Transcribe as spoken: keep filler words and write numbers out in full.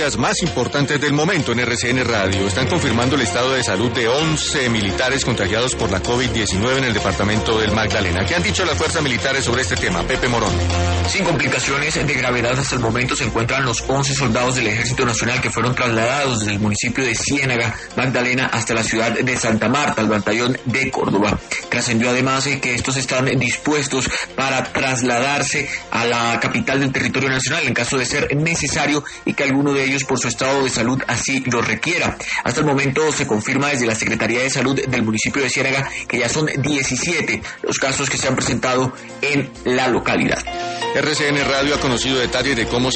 Más importantes del momento en R C N Radio. Están confirmando el estado de salud de once militares contagiados por la COVID diecinueve en el departamento del Magdalena. ¿Qué han dicho las fuerzas militares sobre este tema? Pepe Morón. Sin complicaciones de gravedad hasta el momento se encuentran los once soldados del Ejército Nacional que fueron trasladados desde el municipio de Ciénaga, Magdalena, hasta la ciudad de Santa Marta, al batallón de Córdoba. Trascendió además que estos están dispuestos para trasladarse a la capital del territorio nacional en caso de ser necesario y que alguno de ellos por su estado de salud así lo requiera. Hasta el momento se confirma desde la Secretaría de Salud del municipio de Ciénaga que ya son diecisiete los casos que se han presentado en la localidad. R C N Radio ha conocido detalles de cómo